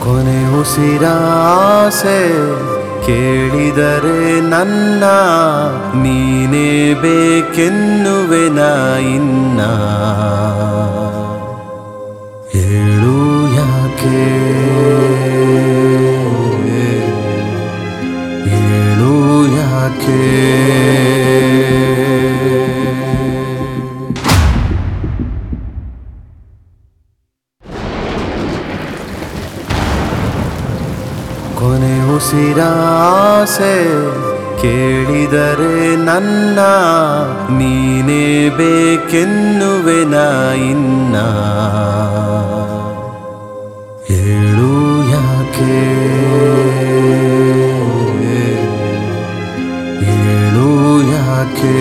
ಕೊನೆ ಉಸಿರಾಸೆ ಕೇಳಿದರೆ ನನ್ನ ನೀನೇ ಬೇಕೆನ್ನುವೆನ ಇನ್ನ ಹೇಳು ಯಾಕೆ ಹೇಳು ಯಾಕೆ ಕೊನೆ ಉಸಿರಾಸೆ ಕೇಳಿದರೆ ನನ್ನ ನೀನೇ ಬೇಕೆನ್ನುವೆನ ಇನ್ನ ಹೇಳು ಯಾಕೆ ಹೇಳು ಯಾಕೆ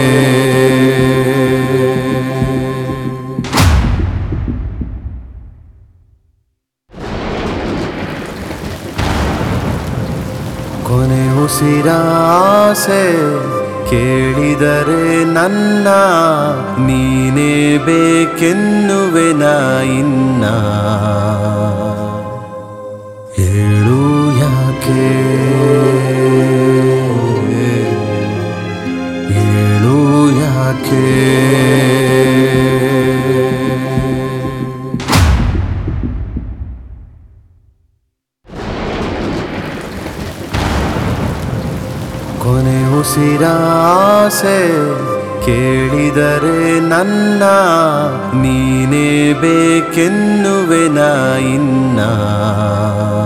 ಕೊನೆ ಉಸಿರಾಸೆ ಕೇಳಿದರೆ ನನ್ನ ನೀನೇ ಬೇಕೆನ್ನುವೆನ ಇನ್ನ ಹೇಳು ಯಾಕೆ ಹೇಳು ಯಾಕೆ ಕೊನೆ ಉಸಿರಾಸೆ ಕೇಳಿದರೆ ನನ್ನ ನೀನೇ ಬೇಕೆನ್ನುವೆನ ಇನ್ನ